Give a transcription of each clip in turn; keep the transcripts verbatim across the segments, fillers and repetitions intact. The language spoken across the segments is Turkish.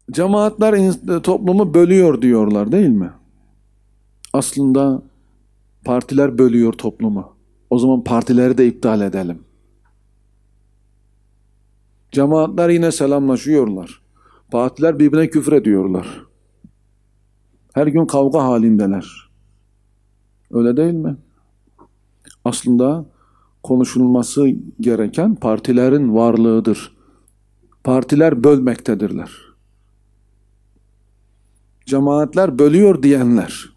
Cemaatler ins- toplumu bölüyor diyorlar değil mi? Aslında partiler bölüyor toplumu. O zaman partileri de iptal edelim. Cemaatler yine selamlaşıyorlar. Partiler birbirine küfür ediyorlar. Her gün kavga halindeler. Öyle değil mi? Aslında konuşulması gereken partilerin varlığıdır. Partiler bölmektedirler. Cemaatler bölüyor diyenler.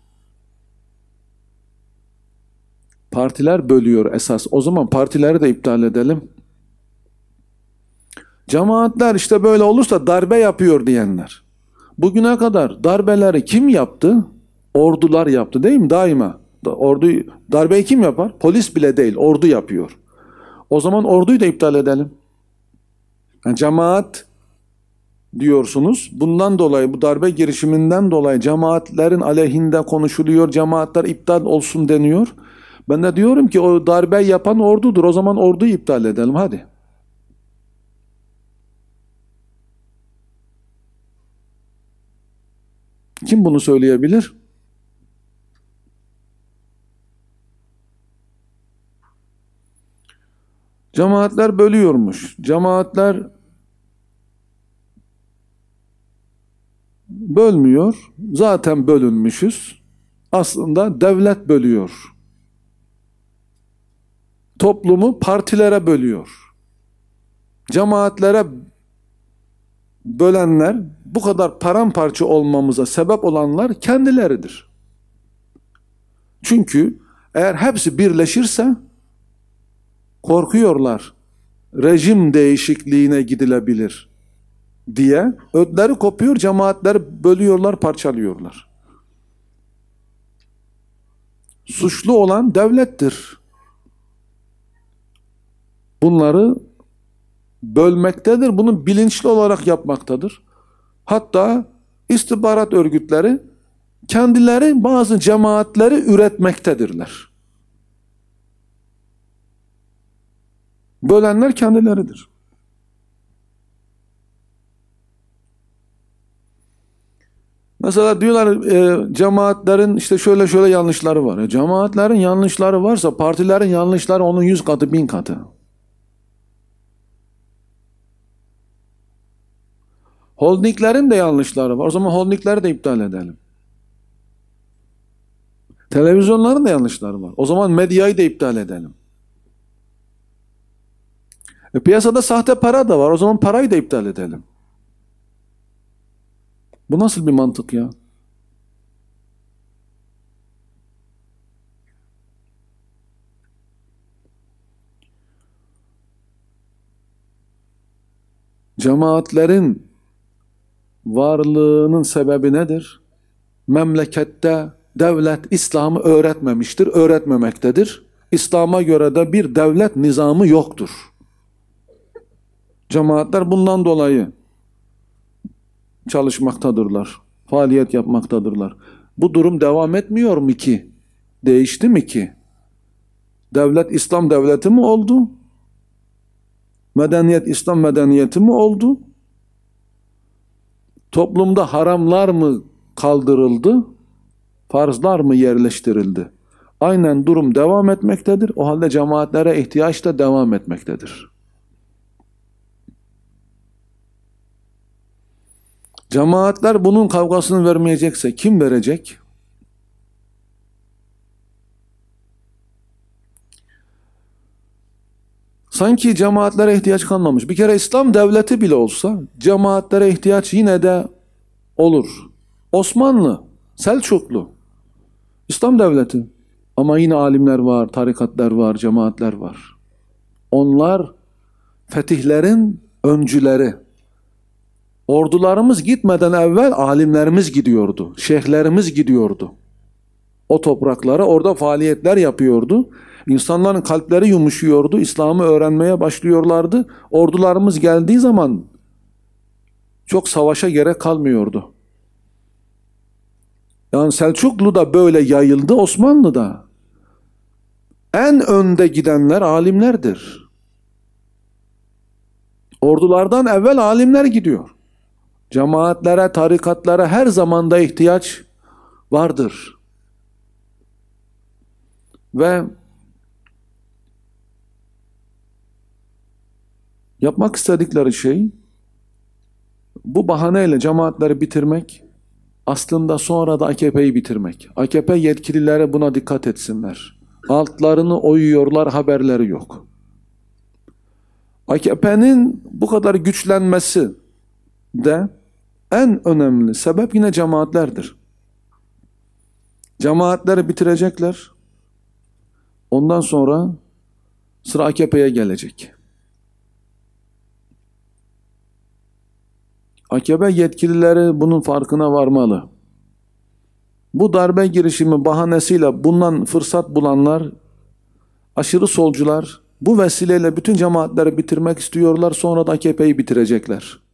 Partiler bölüyor esas. O zaman partileri de iptal edelim. Cemaatler işte böyle olursa darbe yapıyor diyenler. Bugüne kadar darbeleri kim yaptı? Ordular yaptı değil mi? Daima. Ordu, darbeyi kim yapar? Polis bile değil, ordu yapıyor. O zaman orduyu da iptal edelim. Yani cemaat diyorsunuz. Bundan dolayı, bu darbe girişiminden dolayı cemaatlerin aleyhinde konuşuluyor, cemaatler iptal olsun deniyor. Ben de diyorum ki o darbe yapan ordudur. O zaman orduyu iptal edelim hadi. Kim bunu söyleyebilir? Cemaatler bölüyormuş. Cemaatler bölmüyor. Zaten bölünmüşüz. Aslında devlet bölüyor. Toplumu partilere bölüyor. Cemaatlere bölenler, bu kadar paramparça olmamıza sebep olanlar kendileridir. Çünkü eğer hepsi birleşirse korkuyorlar. Rejim değişikliğine gidilebilir diye ödleri kopuyor, cemaatleri bölüyorlar, parçalıyorlar. Suçlu olan devlettir. Bunları bölmektedir. Bunu bilinçli olarak yapmaktadır. Hatta istihbarat örgütleri kendileri bazı cemaatleri üretmektedirler. Bölenler kendileridir. Mesela diyorlar e, cemaatlerin işte şöyle şöyle yanlışları var. E, cemaatlerin yanlışları varsa partilerin yanlışları onun yüz katı, bin katı. Holdinglerin de yanlışları var. O zaman holdingleri de iptal edelim. Televizyonların da yanlışları var. O zaman medyayı da iptal edelim. E, piyasada sahte para da var. O zaman parayı da iptal edelim. Bu nasıl bir mantık ya? Cemaatlerin varlığının sebebi nedir? Memlekette devlet İslam'ı öğretmemiştir, öğretmemektedir. İslam'a göre de bir devlet nizamı yoktur. Cemaatler bundan dolayı çalışmaktadırlar, faaliyet yapmaktadırlar. Bu durum devam etmiyor mu ki? Değişti mi ki? Devlet İslam devleti mi oldu? Medeniyet İslam medeniyeti mi oldu? Toplumda haramlar mı kaldırıldı? Farzlar mı yerleştirildi? Aynen durum devam etmektedir. O halde cemaatlere ihtiyaç da devam etmektedir. Cemaatler bunun kavgasını vermeyecekse kim verecek? Sanki cemaatlere ihtiyaç kalmamış. Bir kere İslam devleti bile olsa cemaatlere ihtiyaç yine de olur. Osmanlı, Selçuklu, İslam devleti. Ama yine alimler var, tarikatlar var, cemaatler var. Onlar fetihlerin öncüleri. Ordularımız gitmeden evvel alimlerimiz gidiyordu, şeyhlerimiz gidiyordu. O topraklara orada faaliyetler yapıyordu. İnsanların kalpleri yumuşuyordu, İslam'ı öğrenmeye başlıyorlardı. Ordularımız geldiği zaman çok savaşa gerek kalmıyordu. Yani Selçuklu'da böyle yayıldı, Osmanlı'da. En önde gidenler alimlerdir. Ordulardan evvel alimler gidiyor. Cemaatlere, tarikatlara her zamanda ihtiyaç vardır. Ve yapmak istedikleri şey bu bahaneyle cemaatleri bitirmek, aslında sonra da A K P'yi bitirmek. A K P yetkilileri buna dikkat etsinler. Altlarını oyuyorlar, haberleri yok. A K P'nin bu kadar güçlenmesi de en önemli sebep yine cemaatlerdir. Cemaatleri bitirecekler. Ondan sonra sıra A K P'ye gelecek. A K P yetkilileri bunun farkına varmalı. Bu darbe girişimi bahanesiyle bundan fırsat bulanlar, aşırı solcular, bu vesileyle bütün cemaatleri bitirmek istiyorlar, sonra da A K P'yi bitirecekler.